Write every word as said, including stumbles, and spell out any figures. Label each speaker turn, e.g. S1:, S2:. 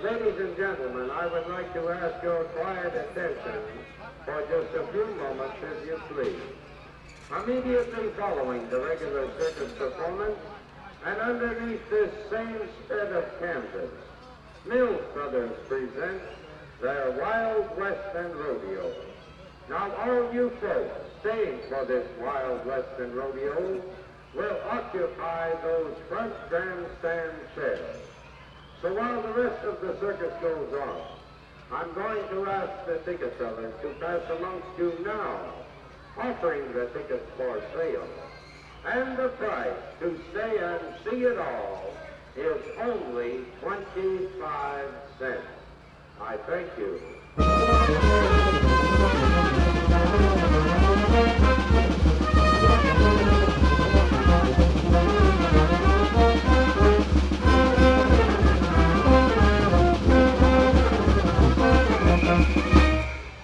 S1: Ladies and gentlemen, I would like to ask your quiet attention for just a few moments, if you please. Immediately following the regular circus performance, and underneath this same spread of canvas, Mills Brothers presents their Wild Western Rodeo. Now all you folks staying for this Wild Western Rodeo will occupy those front grandstand chairs. So while the rest of the circus goes on, I'm going to ask the ticket sellers to pass amongst you now, offering the tickets for sale. And the price to stay and see it all is only twenty-five cents. I thank you.